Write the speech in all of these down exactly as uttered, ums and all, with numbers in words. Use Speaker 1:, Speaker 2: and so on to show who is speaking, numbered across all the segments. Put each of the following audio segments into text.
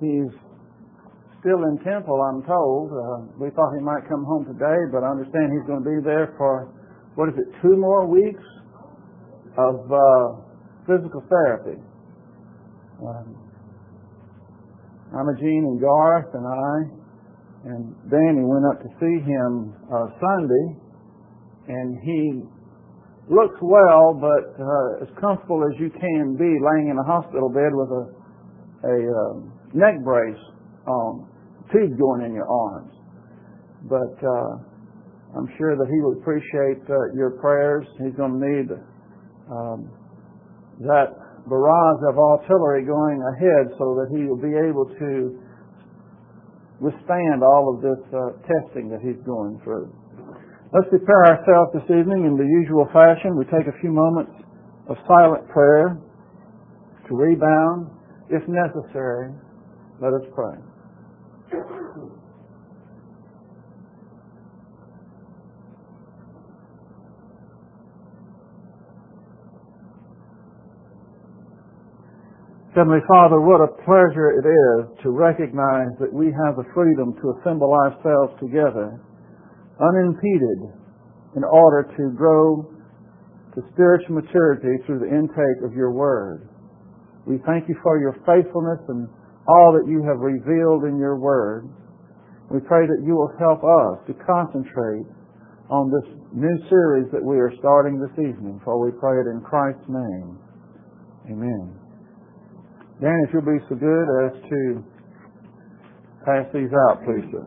Speaker 1: He's still in temple, I'm told. Uh, we thought he might come home today, but I understand he's going to be there for, what is it, two more weeks of uh, physical therapy. Um, Imogene and Garth and I and Danny went up to see him uh, Sunday, and he looks well, but uh, as comfortable as you can be laying in a hospital bed with a, a uh, neck brace on, tube going in your arms. But uh, I'm sure that he would appreciate uh, your prayers. He's going to need um, that barrage of artillery going ahead so that he will be able to withstand all of this uh, testing that he's going through. Let's prepare ourselves this evening in the usual fashion. We take a few moments of silent prayer to rebound. If necessary, let us pray. Heavenly Father, what a pleasure it is to recognize that we have the freedom to assemble ourselves together unimpeded in order to grow to spiritual maturity through the intake of your Word. We thank you for your faithfulness and all that you have revealed in your Word. We pray that you will help us to concentrate on this new series that we are starting this evening, for we pray it in Christ's name. Amen. Dan, if you'll be so good as to pass these out, please, sir.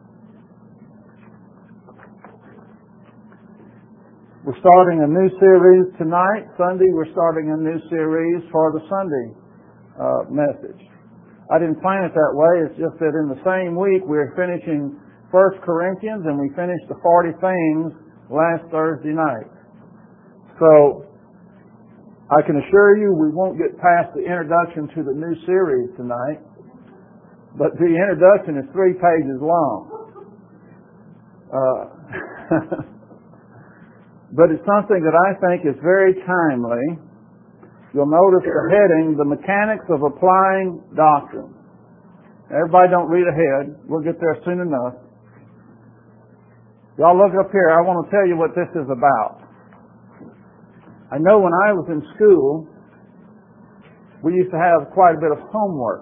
Speaker 1: We're starting a new series tonight. Sunday, we're starting a new series for the Sunday uh, message. I didn't plan it that way. It's just that in the same week, we're finishing First Corinthians, and we finished the forty things last Thursday night. So I can assure you we won't get past the introduction to the new series tonight, but the introduction is three pages long. Uh, but it's something that I think is very timely. You'll notice the heading, The Mechanics of Applying Doctrine. Everybody don't read ahead. We'll get there soon enough. Y'all look up here. I want to tell you what this is about. I know when I was in school, we used to have quite a bit of homework.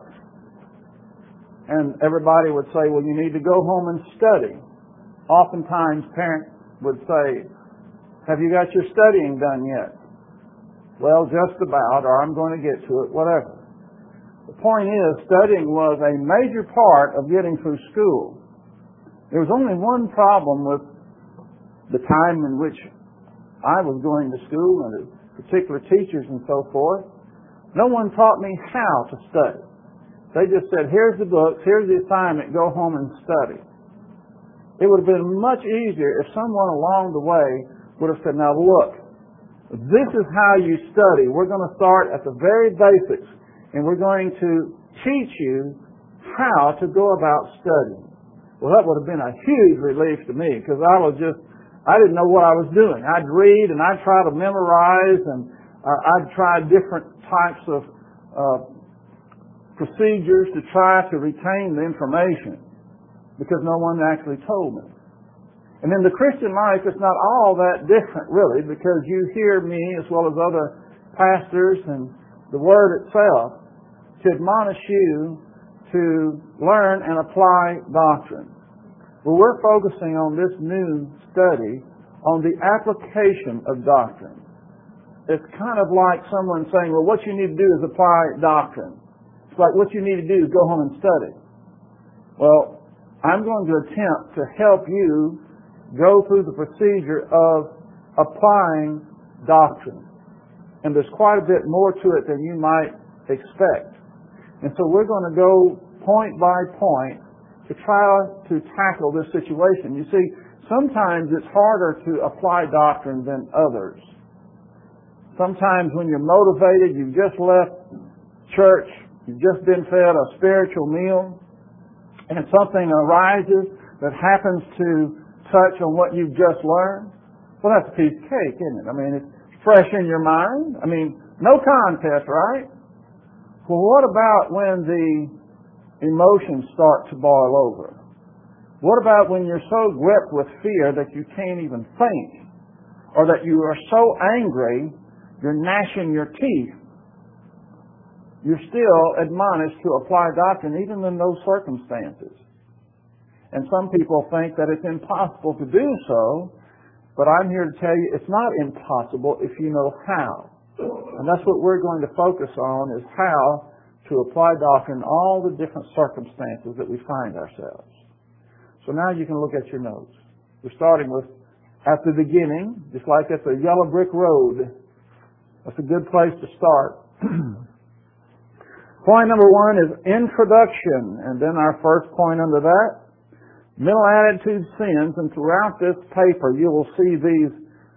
Speaker 1: And everybody would say, well, you need to go home and study. Oftentimes, parents would say, have you got your studying done yet? Well, just about, or I'm going to get to it, whatever. The point is, studying was a major part of getting through school. There was only one problem with the time in which I was going to school and the particular teachers and so forth. No one taught me how to study. They just said, here's the books, here's the assignment, go home and study. It would have been much easier if someone along the way would have said, now look, this is how you study. We're going to start at the very basics, and we're going to teach you how to go about studying. Well, that would have been a huge relief to me, because I was just I didn't know what I was doing. I'd read and I'd try to memorize, and uh, I'd try different types of uh, procedures to try to retain the information because no one actually told me. And in the Christian life, it's not all that different, really, because you hear me as well as other pastors and the Word itself to admonish you to learn and apply doctrine. Well, we're focusing on this new study on the application of doctrine. It's kind of like someone saying, well, what you need to do is apply doctrine. It's like what you need to do is go home and study. Well, I'm going to attempt to help you go through the procedure of applying doctrine. And there's quite a bit more to it than you might expect. And so we're going to go point by point to try to tackle this situation. You see, sometimes it's harder to apply doctrine than others. Sometimes when you're motivated, you've just left church, you've just been fed a spiritual meal, and something arises that happens to touch on what you've just learned, well, that's a piece of cake, isn't it? I mean, it's fresh in your mind. I mean, no contest, right? Well, what about when the emotions start to boil over? What about when you're so gripped with fear that you can't even think? Or that you are so angry, you're gnashing your teeth? You're still admonished to apply doctrine even in those circumstances. And some people think that it's impossible to do so, but I'm here to tell you it's not impossible if you know how. And that's what we're going to focus on, is how to apply doctrine in all the different circumstances that we find ourselves. So now you can look at your notes. We're starting with, at the beginning, just like at the yellow brick road. That's a good place to start. Point number one is introduction, and then our first point under that, mental attitude sins. And throughout this paper you will see these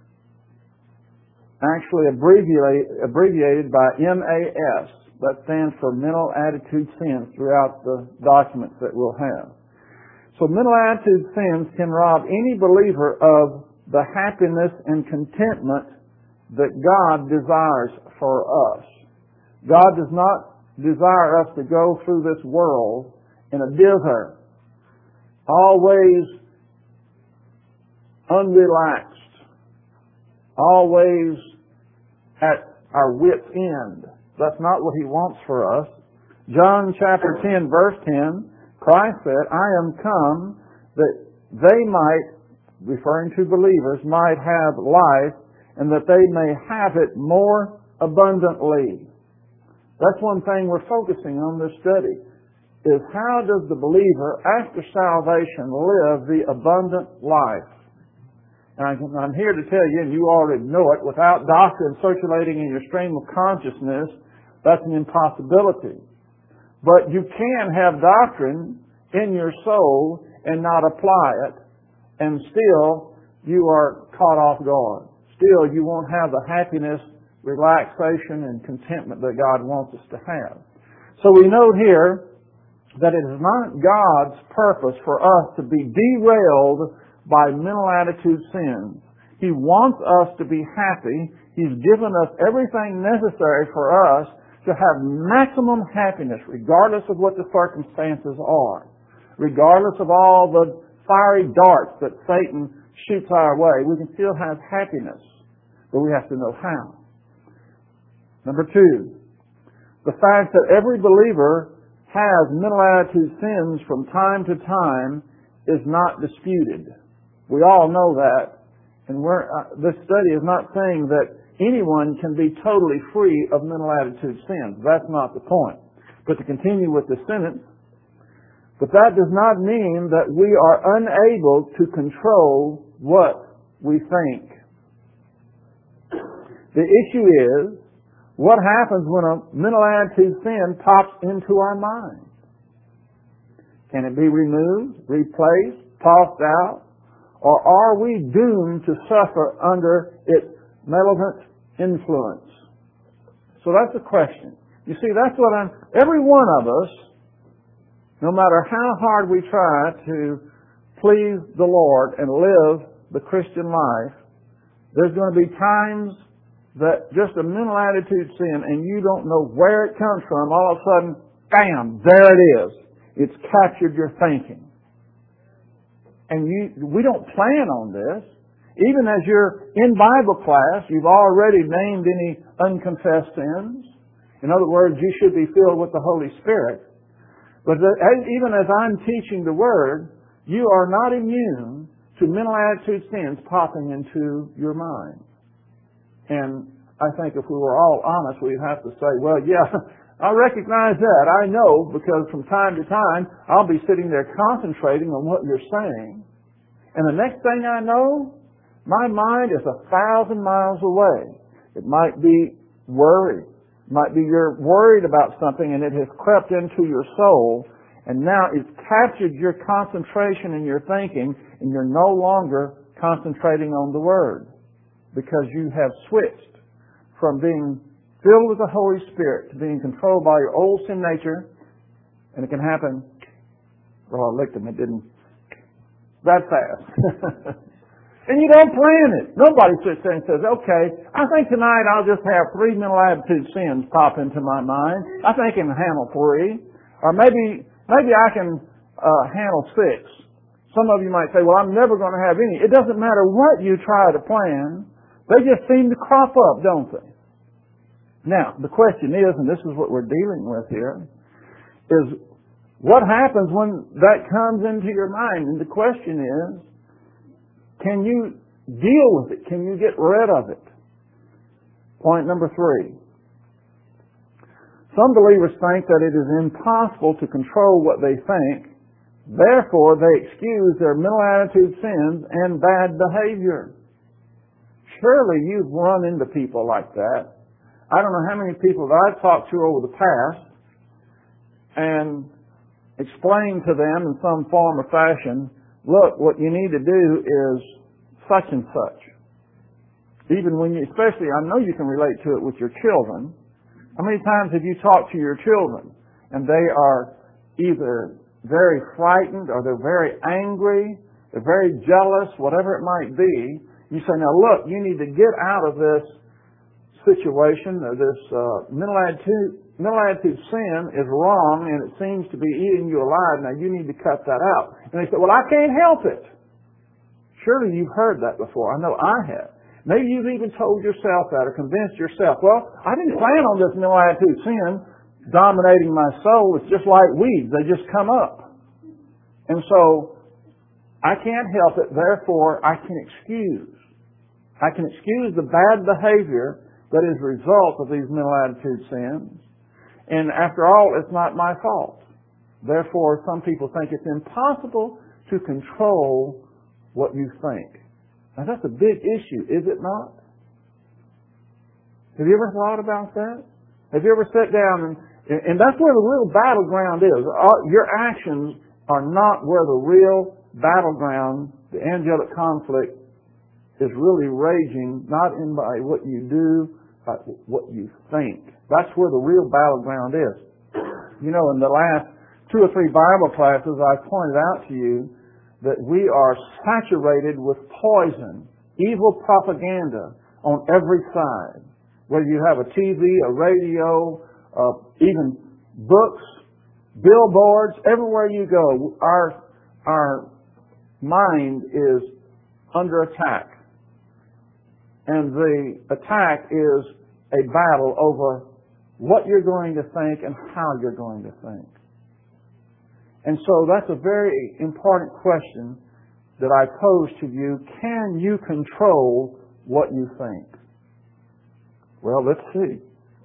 Speaker 1: actually abbreviated, abbreviated by M A S. That stands for mental attitude sins throughout the documents that we'll have. So mental attitude sins can rob any believer of the happiness and contentment that God desires for us. God does not desire us to go through this world in a dither, always unrelaxed, always at our wit's end. That's not what He wants for us. John chapter ten, verse ten, Christ said, I am come that they might, referring to believers, might have life, and that they may have it more abundantly. That's one thing we're focusing on this study, is how does the believer after salvation live the abundant life? And I'm here to tell you, and you already know it, without doctrine circulating in your stream of consciousness, that's an impossibility. But you can have doctrine in your soul and not apply it, and still you are caught off guard. Still you won't have the happiness, relaxation, and contentment that God wants us to have. So we note here that it is not God's purpose for us to be derailed by mental attitude sins. He wants us to be happy. He's given us everything necessary for us to have maximum happiness, regardless of what the circumstances are, regardless of all the fiery darts that Satan shoots our way. We can still have happiness, but we have to know how. Number two, the fact that every believer has mental attitude sins from time to time is not disputed. We all know that, and we're, uh, this study is not saying that anyone can be totally free of mental attitude sins. That's not the point. But to continue with the sentence, but that does not mean that we are unable to control what we think. The issue is, what happens when a mental attitude sin pops into our mind? Can it be removed, replaced, tossed out? Or are we doomed to suffer under its malevolent influence? So that's the question. You see, that's what I'm, every one of us, no matter how hard we try to please the Lord and live the Christian life, there's going to be times that just a mental attitude sin and you don't know where it comes from, all of a sudden, bam, there it is. It's captured your thinking. And you, we don't plan on this. Even as you're in Bible class, you've already named any unconfessed sins. In other words, you should be filled with the Holy Spirit. But even as I'm teaching the Word, you are not immune to mental attitude sins popping into your mind. And I think if we were all honest, we'd have to say, well, yeah, I recognize that. I know, because from time to time, I'll be sitting there concentrating on what you're saying. And the next thing I know, my mind is a thousand miles away. It might be worry. It might be you're worried about something and it has crept into your soul, and now it's captured your concentration and your thinking, and you're no longer concentrating on the Word, because you have switched from being filled with the Holy Spirit to being controlled by your old sin nature. And it can happen, well, I licked him, it didn't that fast. And you don't plan it. Nobody sits there and says, okay, I think tonight I'll just have three mental attitude sins pop into my mind. I think I can handle three. Or maybe maybe I can uh, handle six. Some of you might say, well, I'm never going to have any. It doesn't matter what you try to plan. They just seem to crop up, don't they? Now, the question is, and this is what we're dealing with here, is what happens when that comes into your mind? And the question is, can you deal with it? Can you get rid of it? Point number three. Some believers think that it is impossible to control what they think. Therefore, they excuse their mental attitude sins and bad behavior. Surely you've run into people like that. I don't know how many people that I've talked to over the past and explained to them in some form or fashion, look, what you need to do is such and such. Even when you, especially, I know you can relate to it with your children. How many times have you talked to your children and they are either very frightened or they're very angry, they're very jealous, whatever it might be? You say, now look, you need to get out of this situation, or this uh, mental attitude, mental attitude sin is wrong and it seems to be eating you alive. Now you need to cut that out. And they say, well, I can't help it. Surely you've heard that before. I know I have. Maybe you've even told yourself that or convinced yourself, well, I didn't plan on this mental attitude sin dominating my soul. It's just like weeds. They just come up. And so I can't help it. Therefore, I can excuse. I can excuse the bad behavior that is a result of these mental attitude sins. And after all, it's not my fault. Therefore, some people think it's impossible to control what you think. Now, that's a big issue, is it not? Have you ever thought about that? Have you ever sat down and And that's where the real battleground is. Your actions are not where the real battleground, the angelic conflict, is really raging, not in by what you do, but what you think. That's where the real battleground is. You know, in the last two or three Bible classes, I pointed out to you that we are saturated with poison, evil propaganda on every side. Whether you have a T V, a radio, Uh, even books, billboards, everywhere you go, our our mind is under attack. And the attack is a battle over what you're going to think and how you're going to think. And so that's a very important question that I pose to you. Can you control what you think? Well, let's see.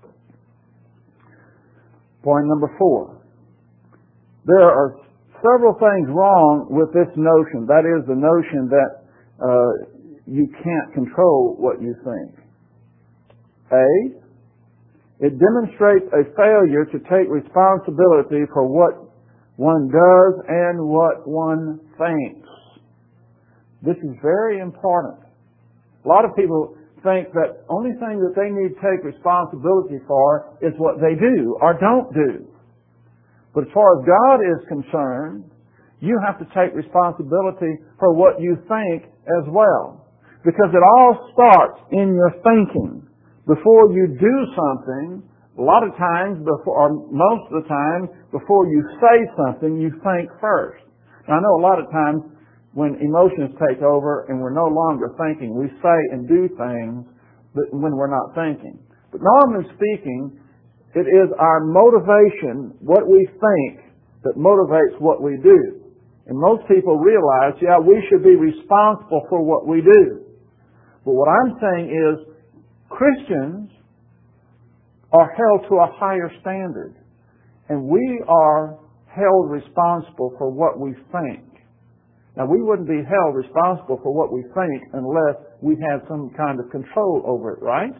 Speaker 1: Point number four. There are several things wrong with this notion. That is the notion that uh, you can't control what you think. A, it demonstrates a failure to take responsibility for what one does and what one thinks. This is very important. A lot of people think that only thing that they need to take responsibility for is what they do or don't do. But as far as God is concerned, you have to take responsibility for what you think as well. Because it all starts in your thinking. Before you do something, a lot of times, before, or most of the time, before you say something, you think first. Now, I know a lot of times when emotions take over and we're no longer thinking, we say and do things when we're not thinking. But normally speaking, it is our motivation, what we think, that motivates what we do. And most people realize, yeah, we should be responsible for what we do. But what I'm saying is, Christians are held to a higher standard. And we are held responsible for what we think. Now, we wouldn't be held responsible for what we think unless we had some kind of control over it, right?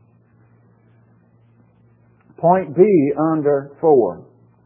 Speaker 1: Point B under four.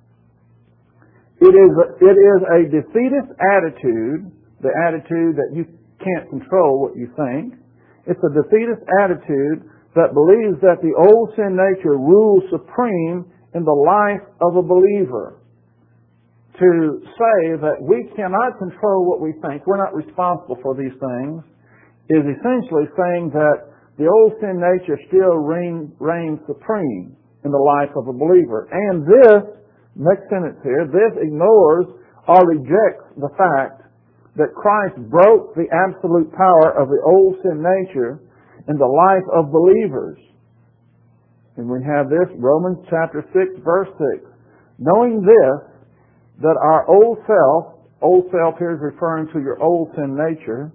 Speaker 1: It is a, it is a defeatist attitude, the attitude that you can't control what you think. It's a defeatist attitude that believes that the old sin nature rules supreme in the life of a believer. To say that we cannot control what we think, we're not responsible for these things, is essentially saying that the old sin nature still reign, reigns supreme in the life of a believer. And this Next sentence here. This ignores or rejects the fact that Christ broke the absolute power of the old sin nature in the life of believers. And we have this, Romans chapter six, verse six. Knowing this, that our old self, old self here is referring to your old sin nature,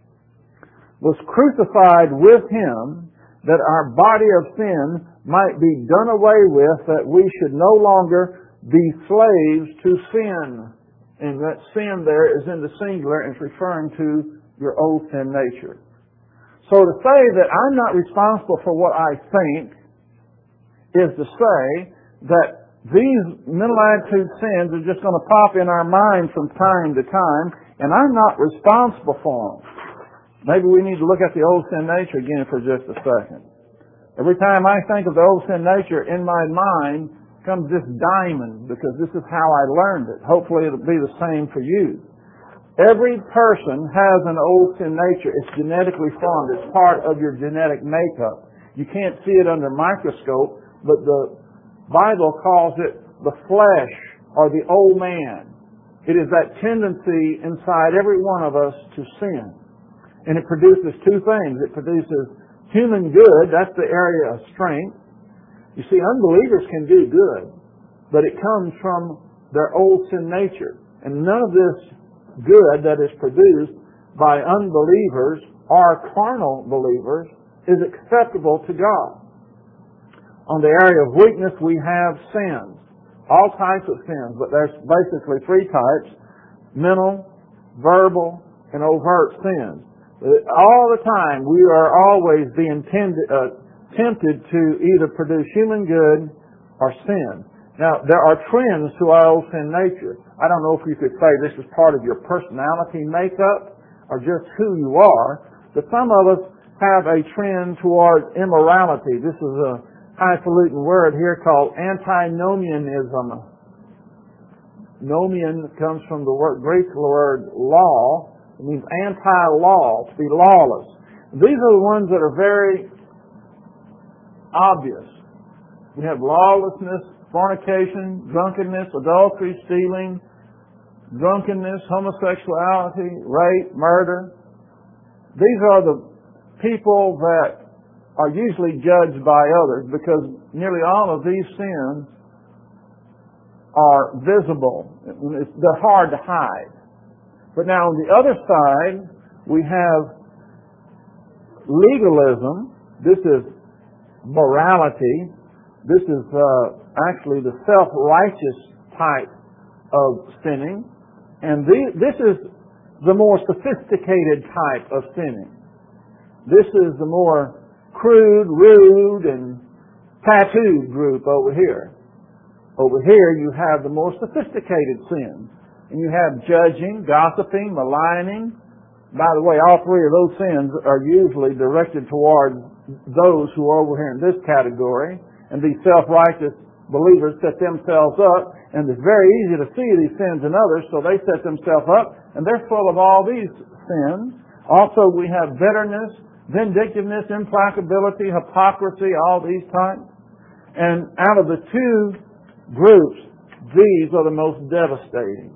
Speaker 1: was crucified with Him, that our body of sin might be done away with, that we should no longer be slaves to sin. And that sin there is in the singular and it's referring to your old sin nature. So to say that I'm not responsible for what I think is to say that these mental attitude sins are just going to pop in our mind from time to time, and I'm not responsible for them. Maybe we need to look at the old sin nature again for just a second. Every time I think of the old sin nature, in my mind comes this diamond, because this is how I learned it. Hopefully it'll be the same for you. Every person has an old sin nature. It's genetically formed. It's part of your genetic makeup. You can't see it under a microscope, but the Bible calls it the flesh or the old man. It is that tendency inside every one of us to sin. And it produces two things. It produces human good. That's the area of strength. You see, unbelievers can do good, but it comes from their old sin nature. And none of this good that is produced by unbelievers or carnal believers is acceptable to God. On the area of weakness, we have sins. All types of sins, but there's basically three types: mental, verbal, and overt sins. All the time, we are always being tended, uh, tempted to either produce human good or sin. Now, there are trends to our old sin nature. I don't know if you could say this is part of your personality makeup or just who you are, but some of us have a trend toward immorality. This is a highfalutin word here called antinomianism. Nomian comes from the word, Greek word law. It means anti-law, to be lawless. These are the ones that are very obvious. We have lawlessness, fornication, drunkenness, adultery, stealing, drunkenness, homosexuality, rape, murder. These are the people that are usually judged by others, because nearly all of these sins are visible. They're hard to hide. But now on the other side, we have legalism. This is morality. This is uh, actually the self-righteous type of sinning. And the, this is the more sophisticated type of sinning. This is the more crude, rude, and tattooed group over here. Over here you have the more sophisticated sins. And you have judging, gossiping, maligning. By the way, all three of those sins are usually directed toward those who are over here in this category. And these self-righteous believers set themselves up, and it's very easy to see these sins in others, so they set themselves up, and they're full of all these sins. Also, we have bitterness, vindictiveness, implacability, hypocrisy, all these types. And out of the two groups, these are the most devastating.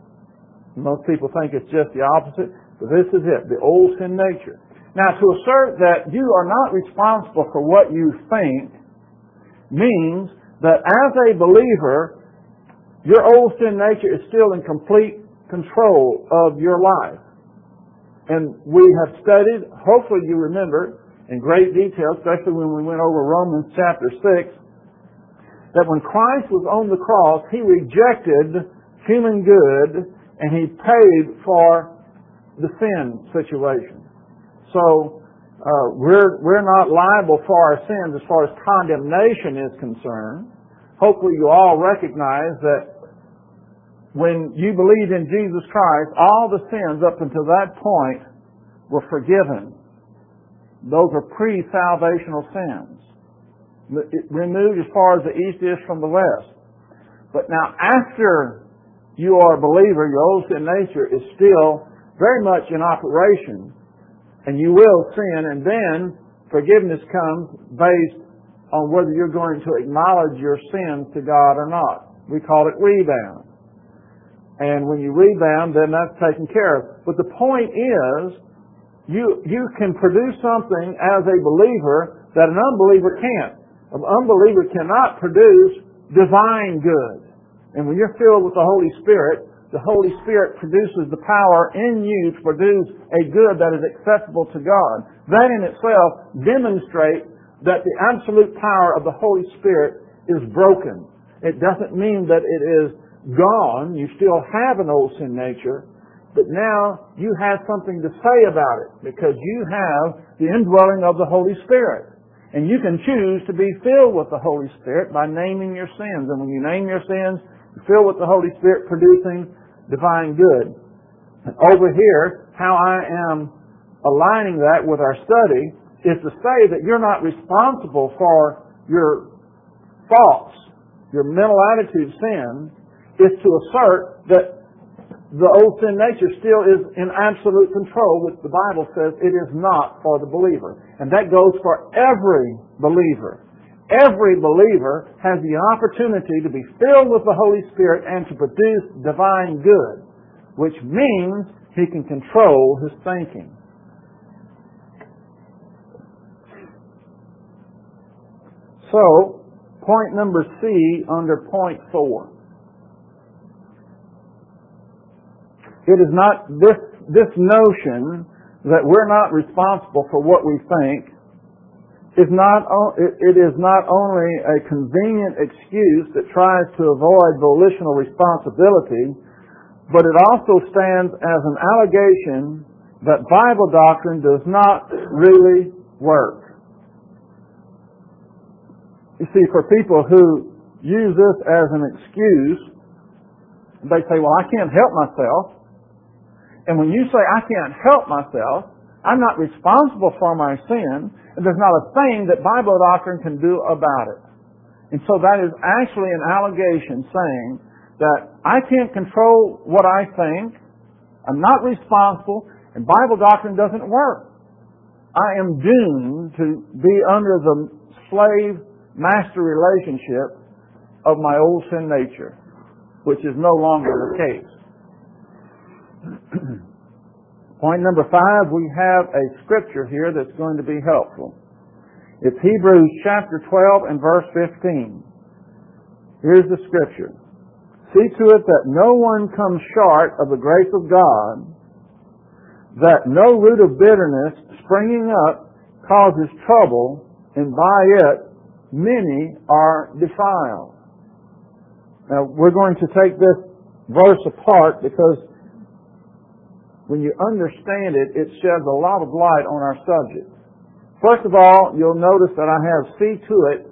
Speaker 1: Most people think it's just the opposite, but this is it, the old sin nature. Now, to assert that you are not responsible for what you think means that as a believer, your old sin nature is still in complete control of your life. And we have studied, hopefully you remember, in great detail, especially when we went over Romans chapter six, that when Christ was on the cross, He rejected human good and He paid for the sin situation. So uh, we're we're not liable for our sins as far as condemnation is concerned. Hopefully you all recognize that when you believe in Jesus Christ, all the sins up until that point were forgiven. Those are pre-salvational sins. Removed as far as the east is from the west. But now after you are a believer, your old sin nature is still very much in operation. And you will sin, and then forgiveness comes based on whether you're going to acknowledge your sins to God or not. we call it rebound. And when you rebound, then that's taken care of. But the point is, you you can produce something as a believer that an unbeliever can't. An unbeliever cannot produce divine good. And when you're filled with the Holy Spirit, the Holy Spirit produces the power in you to produce a good that is acceptable to God. That in itself demonstrates that the absolute power of the Holy Spirit is broken. It doesn't mean that it is gone. You still have an old sin nature, but now you have something to say about it because you have the indwelling of the Holy Spirit. And you can choose to be filled with the Holy Spirit by naming your sins. And when you name your sins, you're filled with the Holy Spirit producing divine good. And over here, how I am aligning that with our study is to say that you're not responsible for your thoughts, your mental attitude sin, is to assert that the old sin nature still is in absolute control, which the Bible says it is not for the believer. And that goes for every believer. Every believer has the opportunity to be filled with the Holy Spirit and to produce divine good, which means he can control his thinking. So, point number C under point four. It is not this, this notion that we're not responsible for what we think is not, it is not only a convenient excuse that tries to avoid volitional responsibility, but it also stands as an allegation that Bible doctrine does not really work. You see, for people who use this as an excuse, they say, well, I can't help myself. And when you say, I can't help myself, I'm not responsible for my sin, and there's not a thing that Bible doctrine can do about it. And so that is actually an allegation saying that I can't control what I think, I'm not responsible, and Bible doctrine doesn't work. I am doomed to be under the slave-master relationship of my old sin nature, which is no longer the case. Point number five, we have a scripture here that's going to be helpful. It's Hebrews chapter twelve and verse fifteen. Here's the scripture. See to it that no one comes short of the grace of God, that no root of bitterness springing up causes trouble, and by it many are defiled. Now, we're going to take this verse apart because when you understand it, it sheds a lot of light on our subject. First of all, you'll notice that I have see to it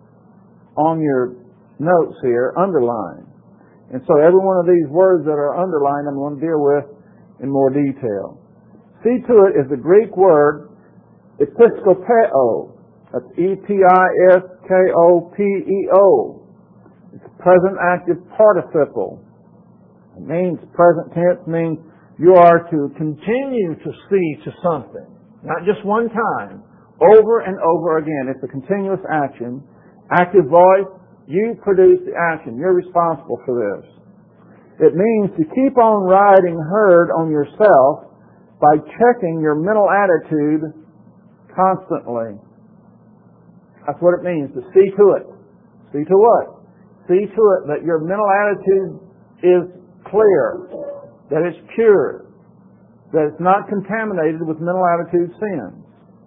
Speaker 1: on your notes here, underlined. And so every one of these words that are underlined, I'm going to deal with in more detail. See to it is the Greek word episkopeo. That's E P I S K O P E O. It's a present active participle. It means, present tense means you are to continue to see to something. Not just one time. Over and over again. It's a continuous action. Active voice, you produce the action. You're responsible for this. It means to keep on riding herd on yourself by checking your mental attitude constantly. That's what it means, to see to it. See to what? See to it that your mental attitude is clear, that it's pure, that it's not contaminated with mental attitude sins.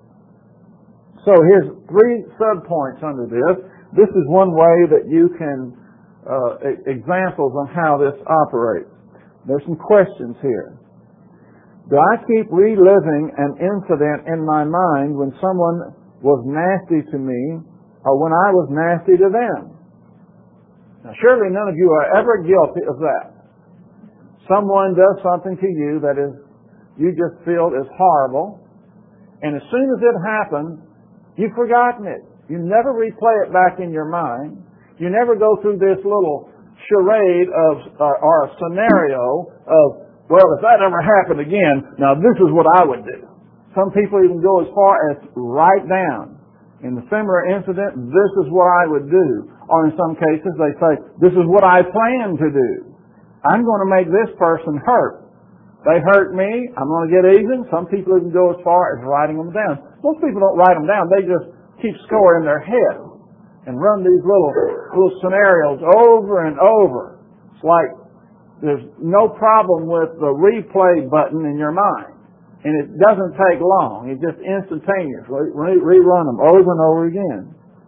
Speaker 1: So here's three subpoints under this. This is one way that you can, uh, examples on how this operates. There's some questions here. Do I keep reliving an incident in my mind when someone was nasty to me or when I was nasty to them? Now surely none of you are ever guilty of that. Someone does something to you that is, you just feel is horrible, and as soon as it happens, you've forgotten it. You never replay it back in your mind. You never go through this little charade of, uh, or a scenario of, well, if that ever happened again, now this is what I would do. Some people even go as far as write down In a similar incident, this is what I would do. Or in some cases, they say, this is what I plan to do. I'm going to make this person hurt. They hurt me, I'm going to get even. Some people even go as far as writing them down. Most people don't write them down. They just keep score in their head and run these little, little scenarios over and over. It's like there's no problem with the replay button in your mind. And it doesn't take long. It's just instantaneous. Re- rerun them over and over again.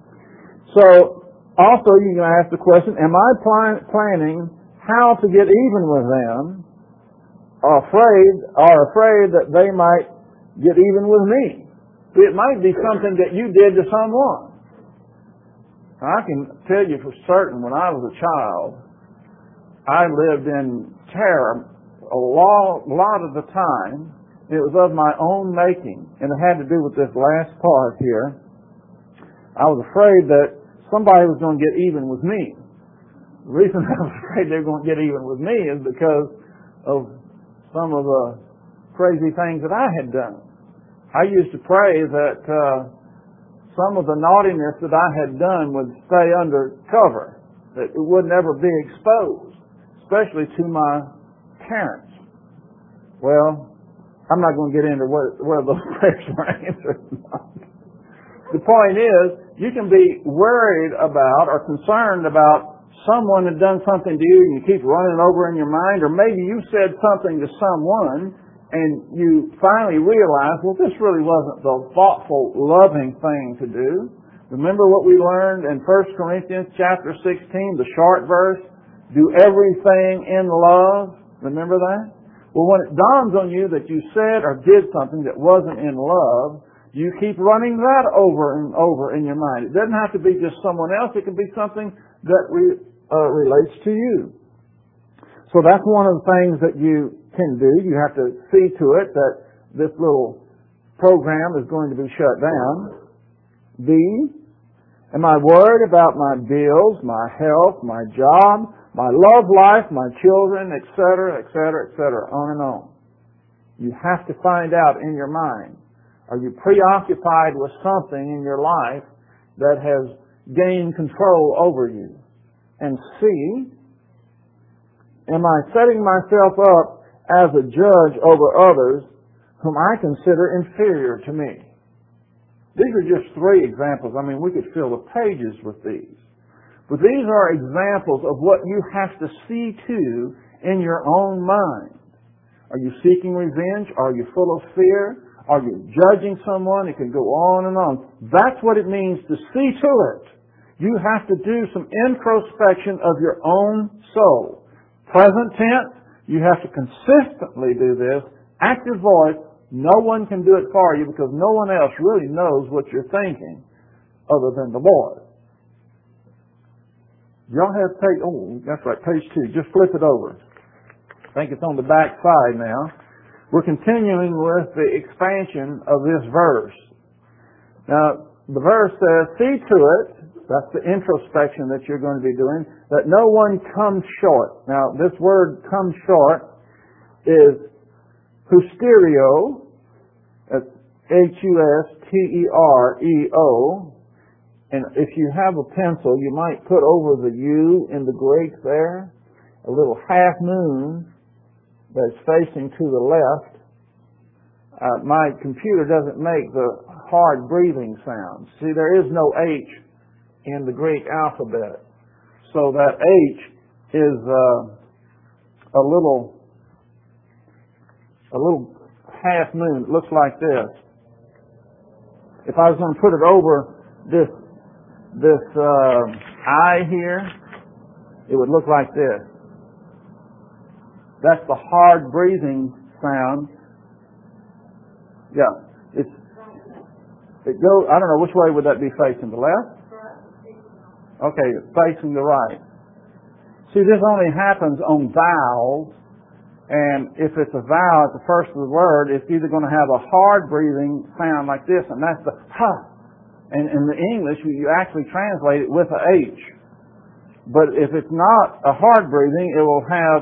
Speaker 1: So, also you can ask the question, am I plan- planning how to get even with them, or afraid, or afraid that they might get even with me? It might be something that you did to someone. I can tell you for certain, when I was a child, I lived in terror a lot, a lot of the time. It was of my own making, and it had to do with this last part here. I was afraid that somebody was going to get even with me. The reason I was afraid they were going to get even with me is because of some of the crazy things that I had done. I used to pray that uh, some of the naughtiness that I had done would stay under cover, that it would never be exposed, especially to my parents. Well, I'm not going to get into where, where those prayers were answered. The point is, you can be worried about or concerned about someone had done something to you and you keep running over in your mind, or maybe you said something to someone and you finally realize, well, this really wasn't the thoughtful, loving thing to do. Remember what we learned in First Corinthians chapter sixteen, the short verse, do everything in love. Remember that? Well, when it dawns on you that you said or did something that wasn't in love, you keep running that over and over in your mind. It doesn't have to be just someone else. It can be something that re, uh, relates to you. So that's one of the things that you can do. You have to see to it that this little program is going to be shut down. B, am I worried about my bills, my health, my job, my love life, my children, et cetera, et cetera, et cetera, on and on? You have to find out in your mind, are you preoccupied with something in your life that has gained control over you? And C, am I setting myself up as a judge over others whom I consider inferior to me? These are just three examples. I mean, we could fill the pages with these. But these are examples of what you have to see to in your own mind. Are you seeking revenge? Are you full of fear? Are you judging someone? It can go on and on. That's what it means to see to it. You have to do some introspection of your own soul. Present tense, you have to consistently do this. Active voice, no one can do it for you because no one else really knows what you're thinking other than the Lord. Y'all have page, oh, that's right, page two. Just flip it over. I think it's on the back side now. We're continuing with the expansion of this verse. Now, the verse says, see to it, that's the introspection that you're going to be doing, that no one comes short. Now, this word come short is hysterio, that's H U S T E R E O, and if you have a pencil, you might put over the U in the Greek there, a little half moon that's facing to the left. Uh, my computer doesn't make the hard breathing sound. See, there is no H in the Greek alphabet. So that H is uh, a little a little half moon. It looks like this. If I was going to put it over this this uh, I here, it would look like this. That's the hard breathing sound. Yeah, it's it goes. I don't know, which way would that be facing? The left? Okay, facing the right. See, this only happens on vowels, and if it's a vowel at the first of the word, it's either going to have a hard breathing sound like this, and that's the ha. And in the English, you actually translate it with a H. But if it's not a hard breathing, it will have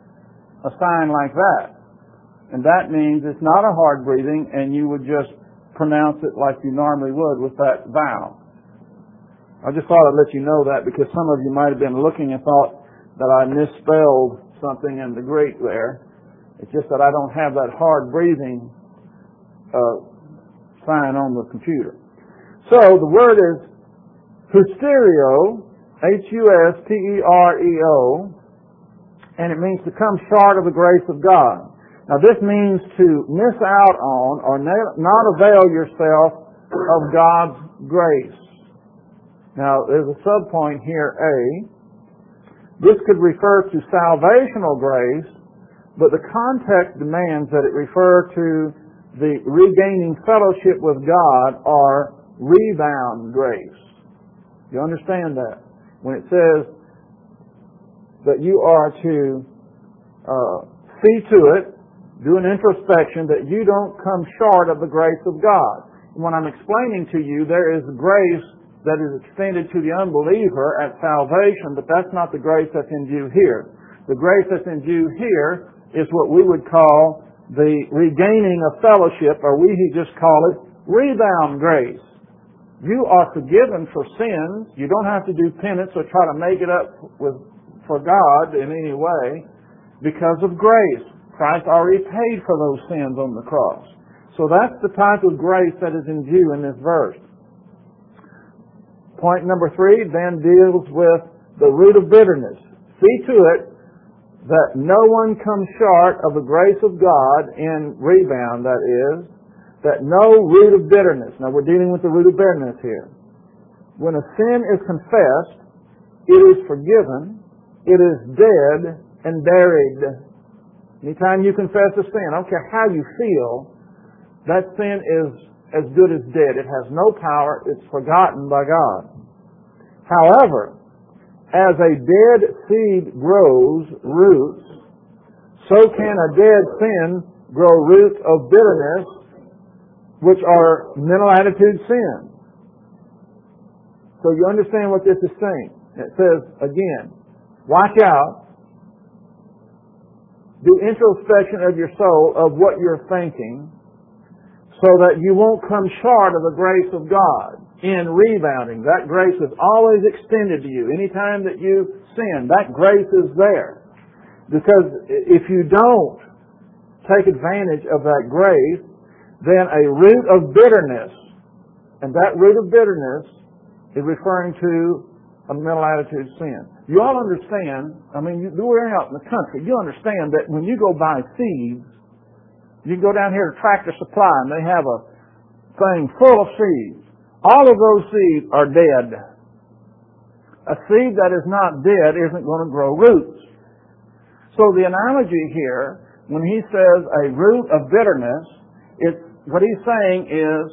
Speaker 1: a sign like that. And that means it's not a hard breathing, and you would just pronounce it like you normally would with that vowel. I just thought I'd let you know that because some of you might have been looking and thought that I misspelled something in the Greek there. It's just that I don't have that hard breathing uh, sign on the computer. So the word is hystereo, H U S T E R E O, and it means to come short of the grace of God. Now this means to miss out on or not avail yourself of God's grace. Now there's a subpoint here, A. This could refer to salvational grace, but the context demands that it refer to the regaining fellowship with God or rebound grace. You understand that? When it says that you are to uh, see to it, do an introspection, that you don't come short of the grace of God. When I'm explaining to you, there is grace that is extended to the unbeliever at salvation, but that's not the grace that's in view here. The grace that's in view here is what we would call the regaining of fellowship, or we just call it rebound grace. You are forgiven for sins. You don't have to do penance or try to make it up with, for God in any way because of grace. Christ already paid for those sins on the cross. So that's the type of grace that is in view in this verse. Point number three then deals with the root of bitterness. See to it that no one comes short of the grace of God in rebound, that is, that no root of bitterness. Now we're dealing with the root of bitterness here. When a sin is confessed, it is forgiven, it is dead and buried. Anytime you confess a sin, I don't care how you feel, that sin is as good as dead. It has no power. It's forgotten by God. However, as a dead seed grows roots, so can a dead sin grow roots of bitterness, which are mental attitude sins. So you understand what this is saying. It says, again, watch out. Do introspection of your soul, of what you're thinking, so that you won't come short of the grace of God in rebounding. That grace is always extended to you. Anytime that you sin, that grace is there. Because if you don't take advantage of that grace, then a root of bitterness, and that root of bitterness is referring to a mental attitude sin. You all understand, I mean, we're out in the country, you understand that when you go buy seeds, you can go down here to Tractor Supply and they have a thing full of seeds. All of those seeds are dead. A seed that is not dead isn't going to grow roots. So the analogy here, when he says a root of bitterness, it's, what he's saying is,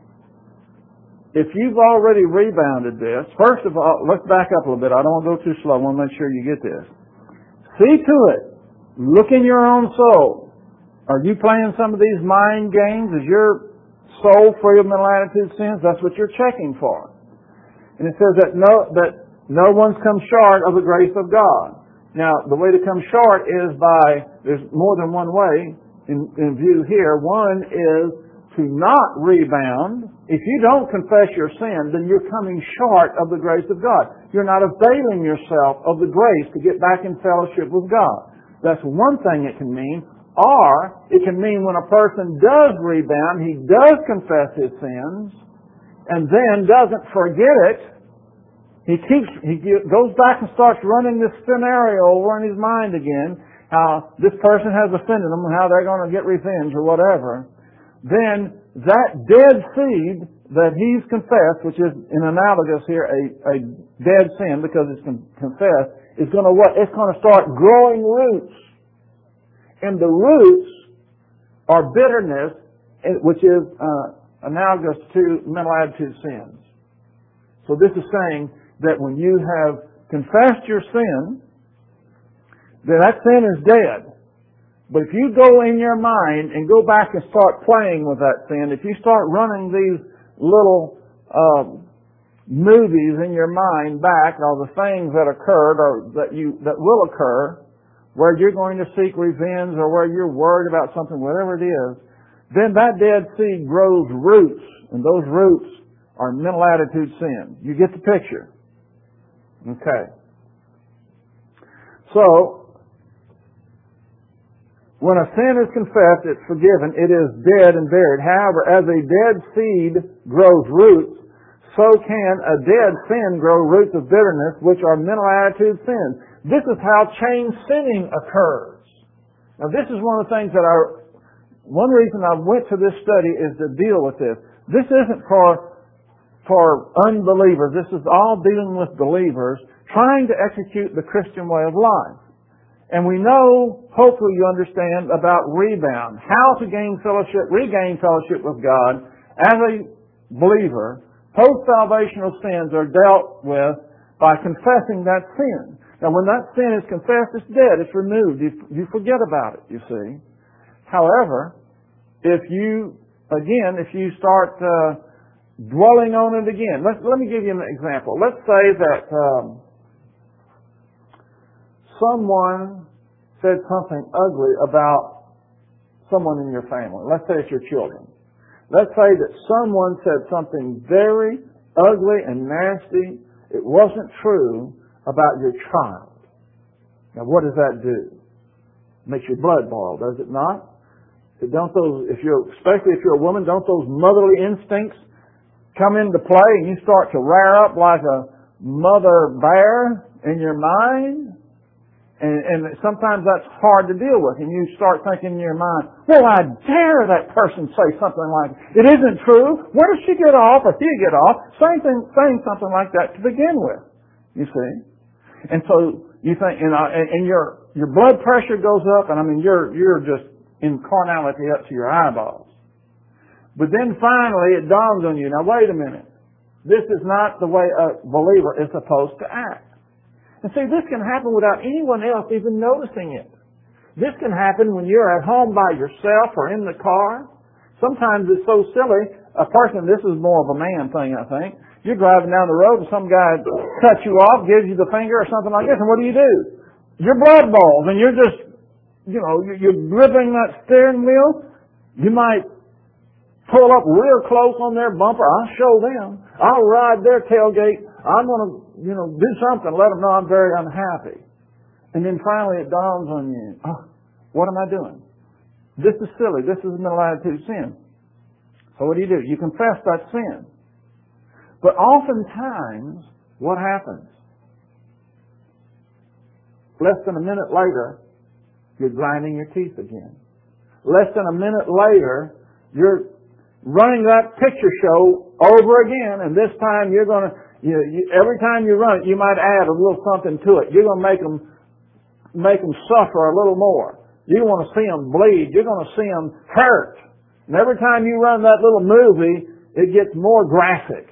Speaker 1: if you've already rebounded this, first of all, let's back up a little bit. I don't want to go too slow. I want to make sure you get this. See to it. Look in your own soul. Are you playing some of these mind games? Is your soul free of mental attitude sins? That's what you're checking for. And it says that no, that no one's come short of the grace of God. Now, the way to come short is by, there's more than one way in, in view here. One is to not rebound. If you don't confess your sin, then you're coming short of the grace of God. You're not availing yourself of the grace to get back in fellowship with God. That's one thing it can mean. Or it can mean when a person does rebound, he does confess his sins, and then doesn't forget it. He keeps, he goes back and starts running this scenario over in his mind again, how this person has offended them and how they're going to get revenge or whatever. Then that dead seed that he's confessed, which is in analogous here a, a dead sin because it's confessed, is going to what? It's going to start growing roots. And the roots are bitterness, which is uh, analogous to mental attitude sins. So this is saying that when you have confessed your sin, then that sin is dead. But if you go in your mind and go back and start playing with that sin, if you start running these little uh, movies in your mind back, all the things that occurred or that you that will occur, where you're going to seek revenge or where you're worried about something, whatever it is, then that dead seed grows roots, and those roots are mental attitude sin. You get the picture? Okay. So, when a sin is confessed, it's forgiven, it is dead and buried. However, as a dead seed grows roots, so can a dead sin grow roots of bitterness, which are mental attitude sins. This is how chain sinning occurs. Now, this is one of the things that I, one reason I went to this study is to deal with this. This isn't for, for unbelievers. This is all dealing with believers trying to execute the Christian way of life. And we know, hopefully you understand, about rebound. How to gain fellowship, regain fellowship with God as a believer. Post-salvational sins are dealt with by confessing that sin. Now when that sin is confessed, it's dead, it's removed. You, you forget about it, you see. However, if you, again, if you start uh, dwelling on it again, let, let me give you an example. Let's say that um, someone said something ugly about someone in your family. Let's say it's your children. Let's say that someone said something very ugly and nasty. It wasn't true about your child. Now what does that do? Makes your blood boil, does it not? Don't those, if you're, especially if you're a woman, don't those motherly instincts come into play and you start to rear up like a mother bear in your mind? And, and sometimes that's hard to deal with. And you start thinking in your mind, well, I dare that person say something like, it isn't true. Where does she get off or he get off? Same thing, saying something like that to begin with. You see? And so you think, you know, and, and your, your blood pressure goes up, and I mean, you're, you're just in carnality up to your eyeballs. But then finally it dawns on you, now wait a minute. This is not the way a believer is supposed to act. And see, this can happen without anyone else even noticing it. This can happen when you're at home by yourself or in the car. Sometimes it's so silly, a person, this is more of a man thing, I think. You're driving down the road and some guy cuts you off, gives you the finger or something like this, and what do you do? Your blood boils and you're just, you know, you're gripping that steering wheel. You might pull up real close on their bumper. I'll show them. I'll ride their tailgate. I'm going to, you know, do something. Let them know I'm very unhappy. And then finally it dawns on you, oh, what am I doing? This is silly. This is mental attitude sin. So what do you do? You confess that sin. But oftentimes, what happens? Less than a minute later, you're grinding your teeth again. Less than a minute later, you're running that picture show over again, and this time you're going to, you, you, every time you run it, you might add a little something to it. You're going to make them, make them suffer a little more. You want to see them bleed. You're going to see them hurt. And every time you run that little movie, it gets more graphic.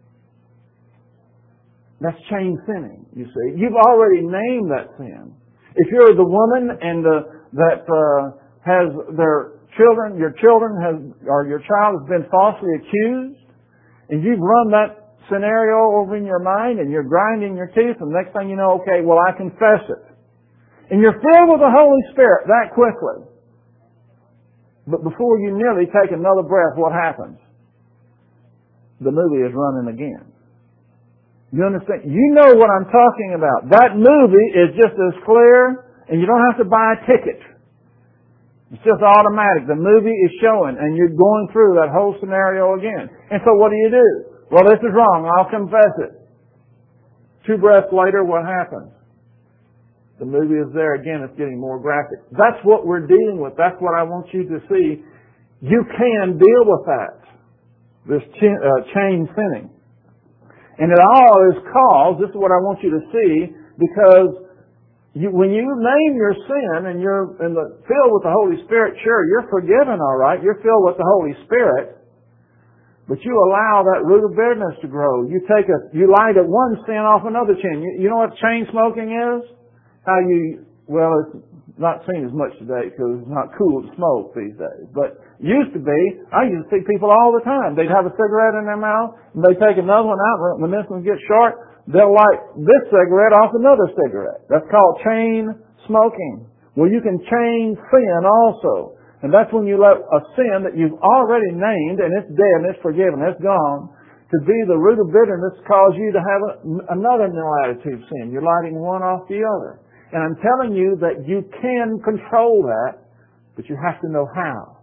Speaker 1: That's chain sinning, you see. You've already named that sin. If you're the woman and uh, that uh, has their children, your children has, or your child has been falsely accused, and you've run that scenario over in your mind and you're grinding your teeth, and the next thing you know, okay, well, I confess it. And you're filled with the Holy Spirit that quickly. But before you nearly take another breath, what happens? The movie is running again. You understand? You know what I'm talking about. That movie is just as clear, and you don't have to buy a ticket. It's just automatic. The movie is showing, and you're going through that whole scenario again. And so what do you do? Well, this is wrong. I'll confess it. Two breaths later, what happens? The movie is there again. It's getting more graphic. That's what we're dealing with. That's what I want you to see. You can deal with that. This chain, uh, chain sinning. And it all is caused, this is what I want you to see, because you, when you name your sin and you're in the, filled with the Holy Spirit, sure, you're forgiven, all right. You're filled with the Holy Spirit. But you allow that root of bitterness to grow. You take a, you light at one sin off another chain. You, you know what chain smoking is? How you, well, it's not seen as much today because it's not cool to smoke these days. But it used to be, I used to see people all the time. They'd have a cigarette in their mouth, and they'd take another one out. When this one gets short, they'll light this cigarette off another cigarette. That's called chain smoking. Well, you can chain sin also. And that's when you let a sin that you've already named, and it's dead and it's forgiven, it's gone, to be the root of bitterness cause you to have a, another mental attitude sin. You're lighting one off the other. And I'm telling you that you can control that, but you have to know how.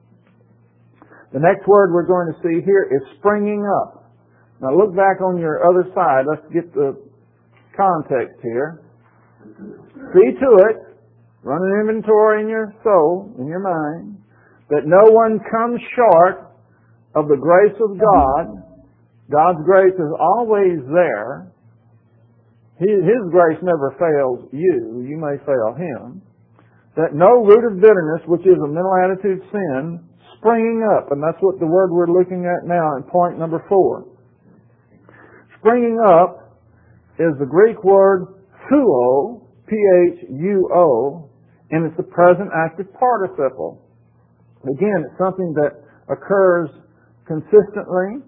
Speaker 1: The next word we're going to see here is springing up. Now look back on your other side. Let's get the context here. See to it, run an inventory in your soul, in your mind, that no one comes short of the grace of God. God's grace is always there. His grace never fails you. You may fail Him. That no root of bitterness, which is a mental attitude sin, springing up. And that's what the word we're looking at now in point number four. Springing up is the Greek word thuo, P H U O, and it's the present active participle. Again, it's something that occurs consistently,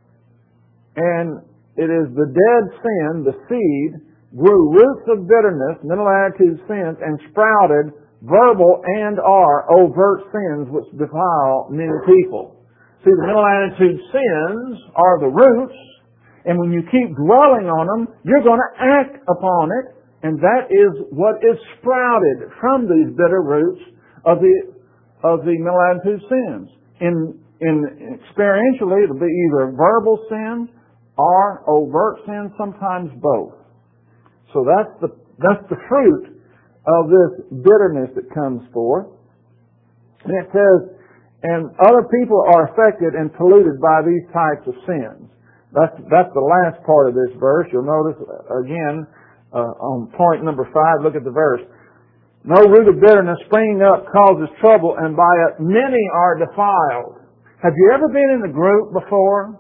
Speaker 1: and it is the dead sin, the seed, grew roots of bitterness, mental attitude sins, and sprouted verbal and or overt sins which defile many people. See, the mental attitude sins are the roots, and when you keep dwelling on them, you're going to act upon it, and that is what is sprouted from these bitter roots of the of the mental attitude sins. In in experientially, it'll be either verbal sins or overt sins, sometimes both. So that's the that's the fruit of this bitterness that comes forth. And it says, and other people are affected and polluted by these types of sins. That's that's the last part of this verse. You'll notice again uh, on point number five. Look at the verse. No root of bitterness springing up causes trouble, and by it many are defiled. Have you ever been in a group before?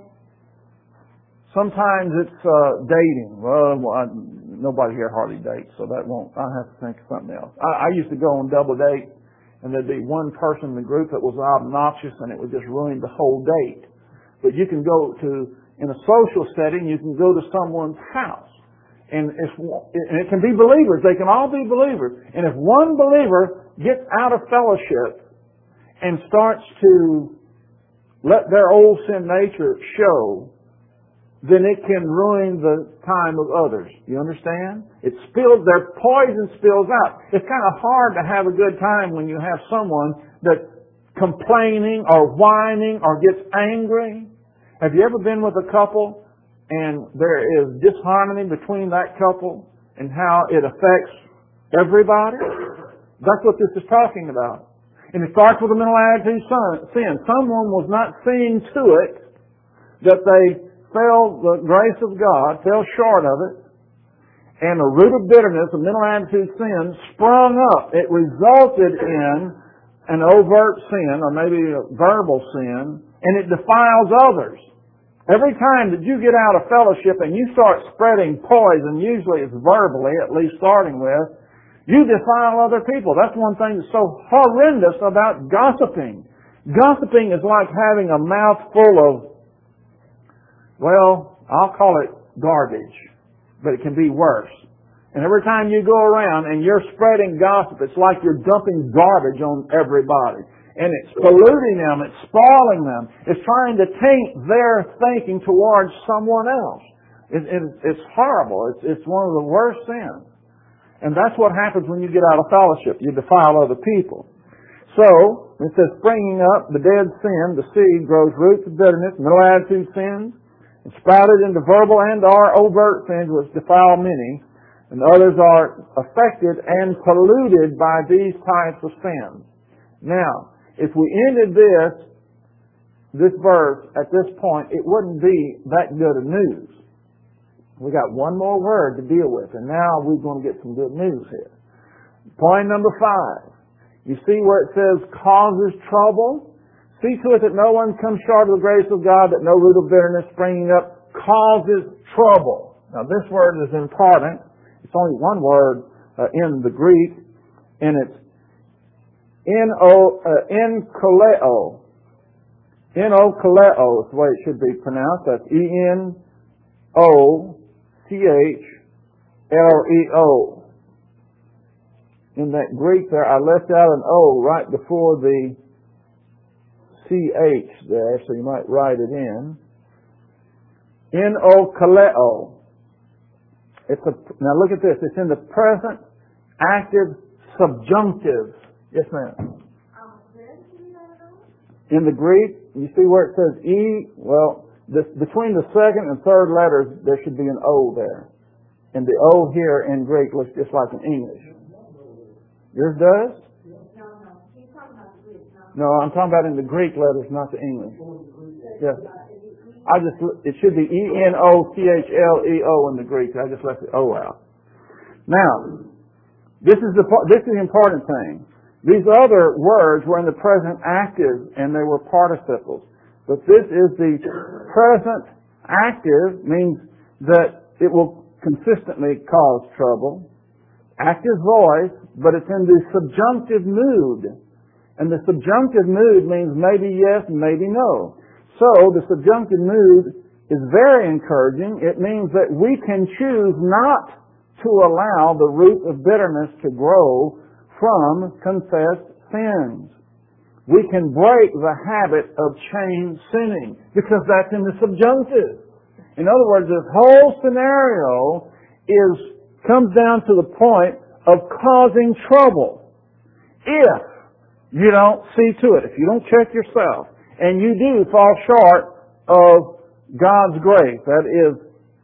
Speaker 1: Sometimes it's uh, dating. Well, I, nobody here hardly dates, so that won't. I have to think of something else. I, I used to go on double date, and there'd be one person in the group that was obnoxious, and it would just ruin the whole date. But you can go to, in a social setting, you can go to someone's house, and it's and it can be believers. They can all be believers. And if one believer gets out of fellowship and starts to let their old sin nature show, then it can ruin the time of others. You understand? It spills, their poison spills out. It's kind of hard to have a good time when you have someone that's complaining or whining or gets angry. Have you ever been with a couple and there is disharmony between that couple and how it affects everybody? That's what this is talking about. And it starts with a mental attitude sin. Someone was not seeing to it that they fell the grace of God, fell short of it, and a root of bitterness, a mental attitude sin, sprung up. It resulted in an overt sin, or maybe a verbal sin, and it defiles others. Every time that you get out of fellowship and you start spreading poison, usually it's verbally, at least starting with, you defile other people. That's one thing that's so horrendous about gossiping. Gossiping is like having a mouth full of, well, I'll call it garbage, but it can be worse. And every time you go around and you're spreading gossip, it's like you're dumping garbage on everybody. And it's polluting them, it's spoiling them, it's trying to taint their thinking towards someone else. It, it, it's horrible. It's, it's one of the worst sins. And that's what happens when you get out of fellowship. You defile other people. So, it says, springing up, the dead sin, the seed, grows roots of bitterness, mental attitude sins, and sprouted into verbal and or overt sins which defile many, and others are affected and polluted by these types of sins. Now, if we ended this, this verse at this point, it wouldn't be that good of news. We got one more word to deal with, and now we're going to get some good news here. Point number five. You see where it says causes trouble? See to it that no one comes short of the grace of God, that no root of bitterness springing up causes trouble. Now this word is important. It's only one word uh, in the Greek, and it's N-O, uh, enkoleo. Enokoleo is the way it should be pronounced. That's E N O C H L E O. in that Greek there, I left out an O right before the C H there, so you might write it in. N-O kaleo. It's a, now look at this. It's in the present active subjunctive. Yes, ma'am. In the Greek, you see where it says E? Well, this, between the second and third letters, there should be an O there. And the O here in Greek looks just like in English. Yours does?
Speaker 2: No, no. He's talking about the Greek.
Speaker 1: No, I'm talking about in the Greek letters, not the English. Yes. I just, it should be E N O T H L E O in the Greek. I just left the O out. Now, this is the, this is the important thing. These other words were in the present active and they were participles. But this is the present active, means that it will consistently cause trouble. Active voice, but it's in the subjunctive mood. And the subjunctive mood means maybe yes and maybe no. So the subjunctive mood is very encouraging. It means that we can choose not to allow the root of bitterness to grow from confessed sins. We can break the habit of chain sinning because that's in the subjunctive. In other words, this whole scenario is comes down to the point of causing trouble if you don't see to it, if you don't check yourself, and you do fall short of God's grace. That is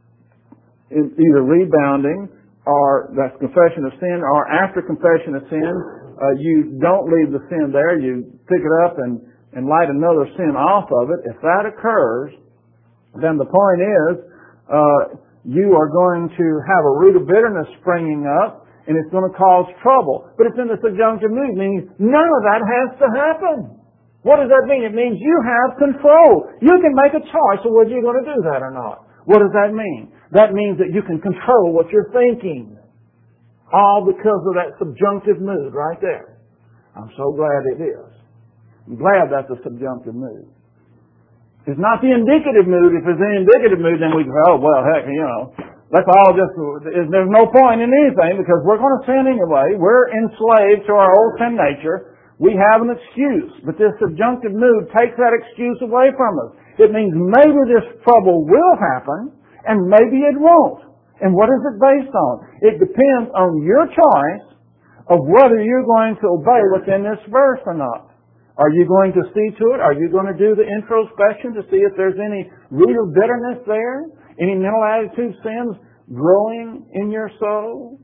Speaker 1: either rebounding, or that's confession of sin, or after confession of sin, uh, you don't leave the sin there, you pick it up and, and light another sin off of it. If that occurs, then the point is, uh, you are going to have a root of bitterness springing up, and it's going to cause trouble. But it's in the subjunctive mood, meaning none of that has to happen. What does that mean? It means you have control. You can make a choice of whether you're going to do that or not. What does that mean? That means that you can control what you're thinking. All because of that subjunctive mood right there. I'm so glad it is. I'm glad that's a subjunctive mood. It's not the indicative mood. If it's the indicative mood, then we go, oh, well, heck, you know, that's all just, there's no point in anything because we're going to sin anyway. We're enslaved to our old sin nature. We have an excuse, but this subjunctive mood takes that excuse away from us. It means maybe this trouble will happen, and maybe it won't. And what is it based on? It depends on your choice of whether you're going to obey what's in this verse or not. Are you going to see to it? Are you going to do the introspection to see if there's any root of bitterness there? Any mental attitude sins growing in your soul?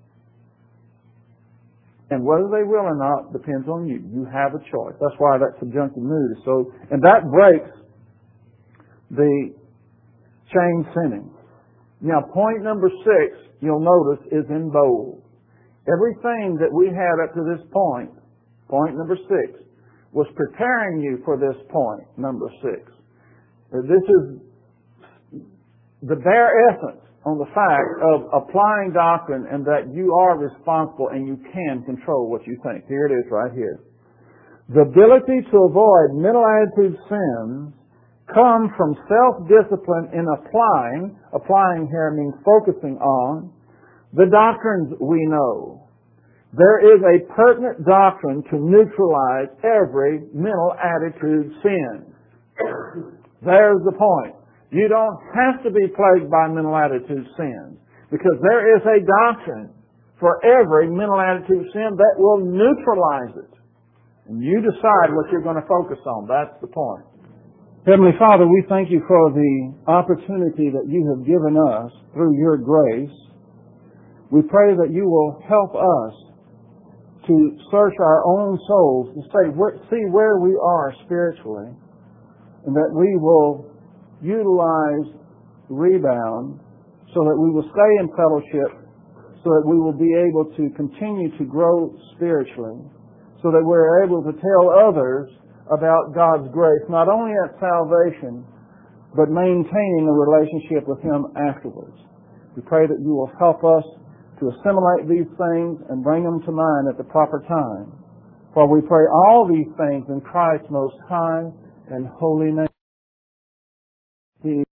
Speaker 1: And whether they will or not depends on you. You have a choice. That's why that subjunctive mood is so, and that breaks the chain sinning. Now, point number six, you'll notice, is in bold. Everything that we had up to this point, point number six, was preparing you for this point, number six. This is the bare essence on the fact of applying doctrine and that you are responsible and you can control what you think. Here it is right here. The ability to avoid mental attitude sins come from self-discipline in applying, applying here means focusing on, the doctrines we know. There is a pertinent doctrine to neutralize every mental attitude sin. There's the point. You don't have to be plagued by mental attitude sins because there is a doctrine for every mental attitude sin that will neutralize it. And you decide what you're going to focus on. That's the point. Heavenly Father, we thank you for the opportunity that you have given us through your grace. We pray that you will help us to search our own souls and say, see where we are spiritually, and that we will utilize rebound so that we will stay in fellowship, so that we will be able to continue to grow spiritually, so that we're able to tell others about God's grace, not only at salvation, but maintaining a relationship with Him afterwards. We pray that you will help us to assimilate these things and bring them to mind at the proper time. For we pray all these things in Christ's most high and holy name.